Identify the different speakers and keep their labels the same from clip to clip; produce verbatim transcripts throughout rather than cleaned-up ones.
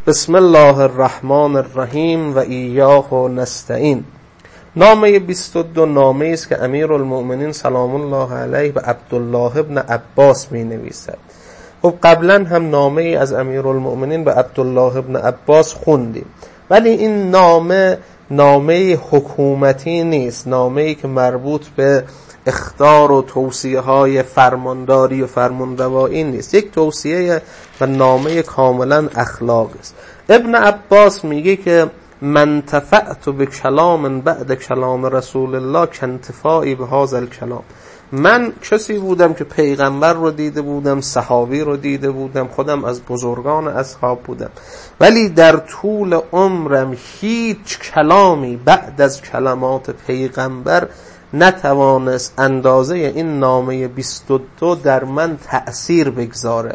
Speaker 1: بسم الله الرحمن الرحیم و ایاه نستعین. نامه بیست و دو نامه است که امیرالمؤمنین سلام الله علیه به عبدالله ابن عباس می نویسد. خب قبلا هم نامه ای از امیرالمؤمنین به عبدالله ابن عباس خوندیم، ولی این نامه نامه حکومتی نیست، نامه ای که مربوط به اخطار و توصیه های فرمانداری و فرمانروایی نیست، یک توصیه و نامه کاملا اخلاق است. ابن عباس میگه که من تفعت به کلام بعد کلام رسول الله کنتفاعی به هذا الکلام. من کسی بودم که پیغمبر رو دیده بودم، صحابی رو دیده بودم، خودم از بزرگان اصحاب بودم، ولی در طول عمرم هیچ کلامی بعد از کلمات پیغمبر نتوانست اندازه این نامه بیست و دو در من تأثیر بگذاره.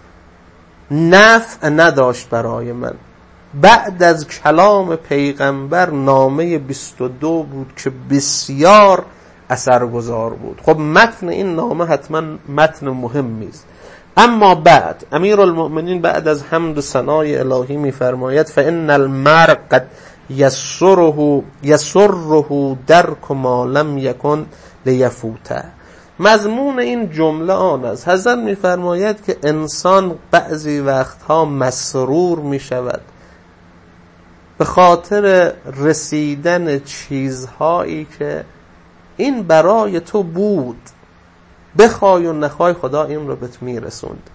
Speaker 1: نفع نداشت برای من. بعد از کلام پیغمبر نامه بیست و دو بود که بسیار اثرگذار بود. خب متن این نامه حتما متن مهمی است. اما بعد امیرالمؤمنین بعد از حمد و ثنای الهی می‌فرماید فإن المرء قد یسره یسره درک ما لم یکن لیفوته. مضمون این جمله آن است، حضرت می‌فرماید که انسان بعضی وقتها مسرور می‌شود به خاطر رسیدن چیزهایی که این برای تو بود، بخوای و نخوای خدا این رو بهت میرسوند.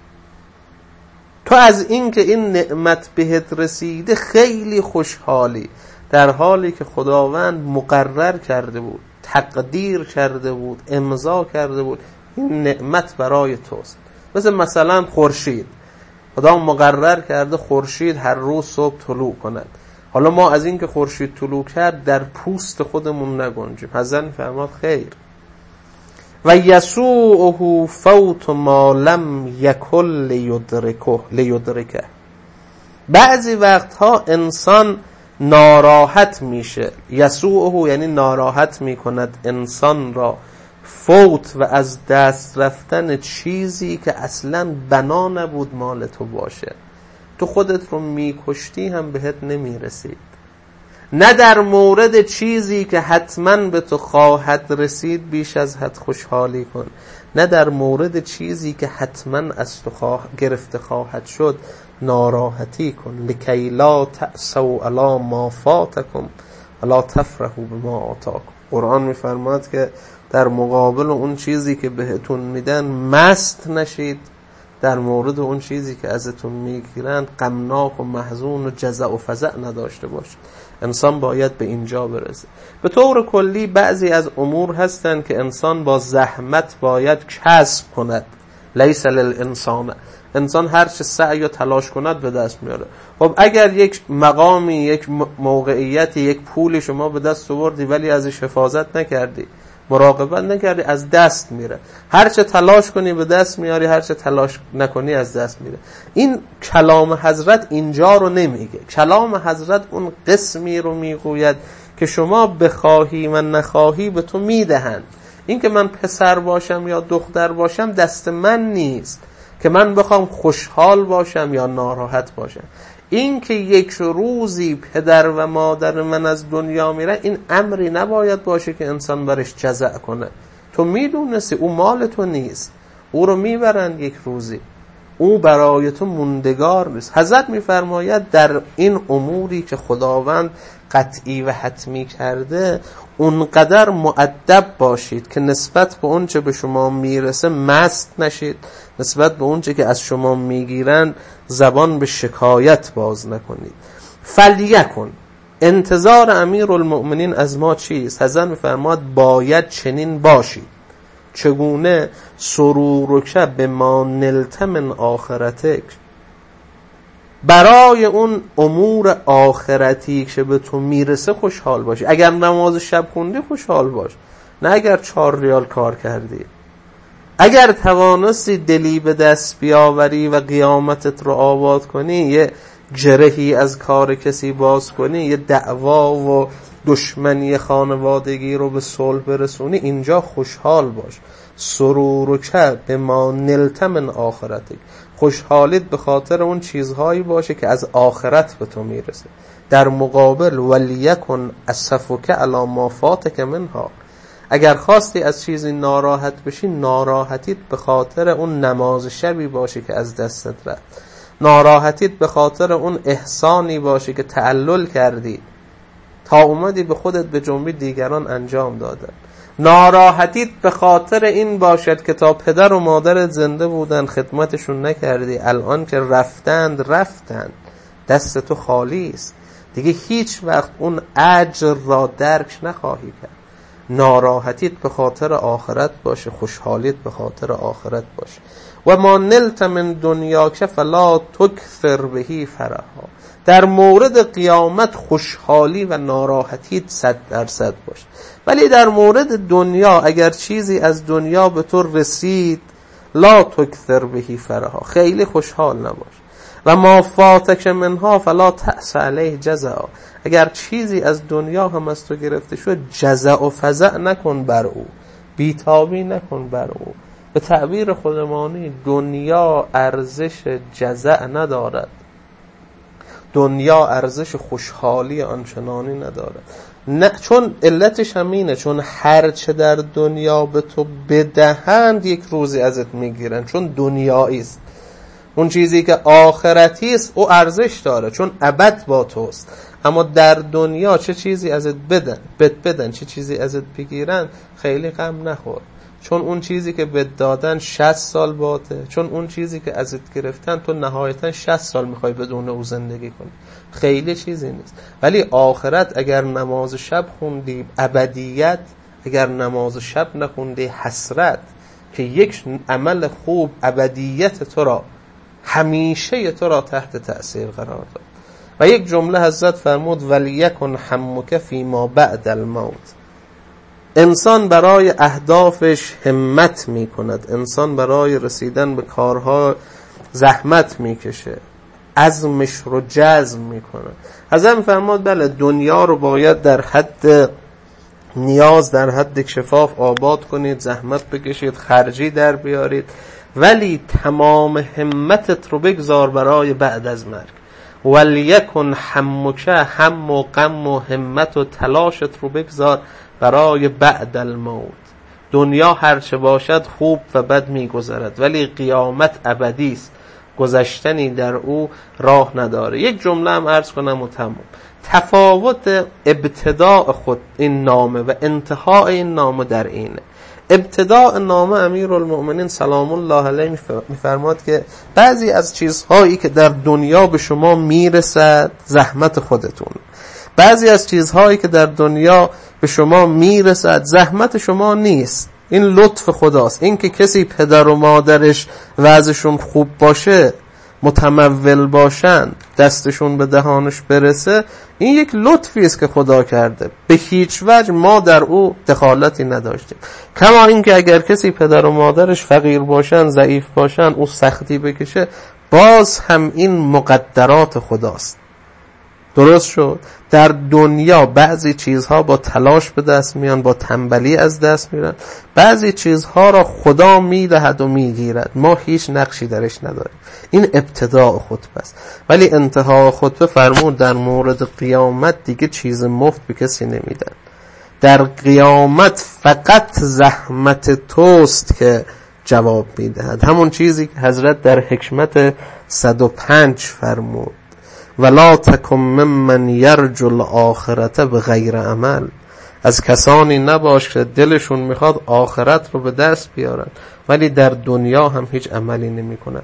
Speaker 1: تو از این که این نعمت بهت رسیده خیلی خوشحالی، در حالی که خداوند مقرر کرده بود، تقدیر کرده بود، امضا کرده بود این نعمت برای توست. مثل مثلا خورشید، خدا مقرر کرده خورشید هر روز صبح طلوع کند. حالا ما از این که خورشید طلوع کرد در پوست خودمون نگنجیم. حضرت فرمود خیر. و یسوعه فوت ما لم یکن لیدرکه لیدرکه. بعضی وقتها انسان ناراحت میشه. یسوعه یعنی ناراحت میکند انسان را فوت و از دست رفتن چیزی که اصلا بنا نبود مال تو باشه. تو خودت رو میکشتی هم بهت نمیرسید. نه در مورد چیزی که حتما به تو خواهد رسید بیش از حد خوشحالی کن، نه در مورد چیزی که حتما از تو خواه... گرفته خواهد شد ناراحتی کن. لکی لا تأسوا علی ما فاتکم ولا تفرحوا بما آتاکم. قرآن میفرماد که در مقابل اون چیزی که بهتون میدن مست نشید، در مورد اون چیزی که ازتون میگیرند غمناک و محزون و جزع و فزع نداشته باشید. انسان باید به اینجا برسه. به طور کلی بعضی از امور هستن که انسان با زحمت باید کسب کند. لیس للانسان، انسان هر چه سعی و تلاش کند به دست میاره. خب اگر یک مقامی، یک موقعیتی، یک پولی شما به دست آوردی ولی ازش حفاظت نکردی، مراقبت نکردی، از دست میره. هر چه تلاش کنی به دست میاری، هر چه تلاش نکنی از دست میره. این کلام حضرت اینجا رو نمیگه. کلام حضرت اون قسمی رو میگوید که شما بخواهی و نخواهی به تو میدهند. این که من پسر باشم یا دختر باشم دست من نیست که من بخوام خوشحال باشم یا ناراحت باشم. این که یک روزی پدر و مادر من از دنیا میره این امری نباید باشه که انسان برش جزع کنه. تو میدونستی او مال تو نیست، او رو میبرند یک روزی، او برای تو موندگار نیست. حضرت میفرماید در این اموری که خداوند قطعی و حتمی کرده اونقدر مؤدب باشید که نسبت به اون چه به شما میرسه مست نشید، نسبت به اون چه که از شما میگیرن زبان به شکایت باز نکنید. فلیکن، انتظار امیرالمؤمنین از ما چیست؟ حضرت میفرماد باید چنین باشید. چگونه؟ سرورک بما نلت من آخرتک، برای اون امور آخرتی که به تو میرسه خوشحال باشی. اگر نماز شب خوندی خوشحال باش، نه اگر چهار ریال کار کردی. اگر توانستی دلی به دست بیاوری و قیامتت رو آباد کنی، یه جرحی از کار کسی باز کنی، یه دعوا و دشمنی خانوادگی رو به صلح برسونی، اینجا خوشحال باش. سرورک بما نلت من آخرتک، خوشحالیت به خاطر اون چیزهایی باشه که از آخرت به تو میرسه. در مقابل ولیکن اسفک علی ما فاتک منها، اگر خواستی از چیزی ناراحت بشی، ناراحتیت به خاطر اون نماز شبی باشه که از دستت رفت، ناراحتیت به خاطر اون احسانی باشه که تعلل کردی تا اومدی به خودت به جنبی دیگران انجام دادن، ناراحتیت به خاطر این باشد که تا پدر و مادرت زنده بودن خدمتشون نکردی، الان که رفتند رفتند دست تو خالی است، دیگه هیچ وقت اون اجر را درک نخواهی کرد. ناراحتیت به خاطر آخرت باشه، خوشحالیت به خاطر آخرت باشه. و ما نلت من دنیا که فلا تکثر بهی فرحا، در مورد قیامت خوشحالی و ناراحتیت صد درصد باشه، ولی در مورد دنیا اگر چیزی از دنیا به تو رسید لا تکثر بهی فرحا، خیلی خوشحال نباش. و ما فاتک منها فلا تأس علیه جزع، اگر چیزی از دنیا هم از تو گرفته شد جزع و فزع نکن بر او، بیتابی نکن بر او. به تعبیر خودمانی دنیا ارزش جزع ندارد، دنیا ارزش خوشحالی آنچنانی ندارد. نه، چون علتش همینه، چون هر چه در دنیا به تو بدهند یک روزی ازت میگیرن، چون دنیایی است. اون چیزی که آخرتی است او ارزش داره چون ابد با توست، اما در دنیا چه چیزی ازت بدن بد بدن چه چیزی ازت بگیرن خیلی غم نخور، چون اون چیزی که بد دادن شصت سال باته، چون اون چیزی که ازت گرفتن تو نهایتا شصت سال میخوای بدون او زندگی کنی، خیلی چیزی نیست. ولی آخرت اگر نماز شب خوندی ابدیت، اگر نماز شب نخوندی حسرت، که یک عمل خوب ابدیت تو را همیشه تو را تحت تأثیر قرار داد. و یک جمله حضرت فرمود ولیکن همک فی ما بعد الموت، انسان برای اهدافش همت می کند، انسان برای رسیدن به کارها زحمت می کشه، عزمش رو جزم می کند. حضرت فرمود بله دنیا رو باید در حد نیاز، در حد کفاف آباد کنید، زحمت بکشید، خرجی در بیارید، ولی تمام همتت رو بگذار برای بعد از مرگ. ولیکن همک، هم و غم و همت و تلاشت رو بگذار برای بعد الموت. دنیا هرچه باشد خوب و بد میگذرد، ولی قیامت ابدی است، گذشتنی در او راه نداره. یک جمله هم عرض کنم و تمام. تفاوت ابتداء خود این نامه و انتهای این نامه در اینه. ابتداء نامه امیرالمؤمنین سلام الله علیه میفرماد که بعضی از چیزهایی که در دنیا به شما میرسد زحمت خودتون، بعضی از چیزهایی که در دنیا به شما میرسد زحمت شما نیست، این لطف خداست. این که کسی پدر و مادرش وضعشون خوب باشه، متمول باشن، دستشون به دهانش برسه، این یک لطفی است که خدا کرده، به هیچ وجه ما در او دخالتی نداشتیم. کما اینکه اگر کسی پدر و مادرش فقیر باشن، ضعیف باشن، او سختی بکشه، باز هم این مقدرات خداست. درست شد؟ در دنیا بعضی چیزها با تلاش به دست میان، با تنبلی از دست میرن، بعضی چیزها را خدا میدهد و میگیرد، ما هیچ نقشی درش نداریم. این ابتداء خطبه است. ولی انتها خطبه فرمود در مورد قیامت دیگه چیز مفت به کسی نمیدن. در قیامت فقط زحمت توست که جواب میدهد، همون چیزی که حضرت در حکمت صد و پنج فرمود ولا تکن ممن یرجو الآخرة بغیر عمل، از کسانی نباش که دلشون میخواد آخرت رو به دست بیارن ولی در دنیا هم هیچ عملی نمی کنن.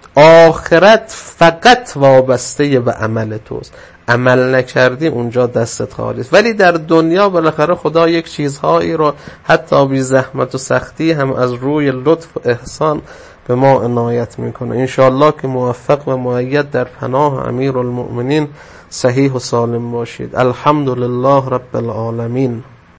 Speaker 1: آخرت فقط وابسته به عمل توست، عمل نکردی اونجا دستت خالی است. ولی در دنیا بالاخره خدا یک چیزهایی رو حتی بی زحمت و سختی هم از روی لطف و احسان به ما عنایت میکنه. انشاءالله که موفق و مؤید در پناه امیرالمؤمنین صحیح و سالم باشید. الحمدلله رب العالمین.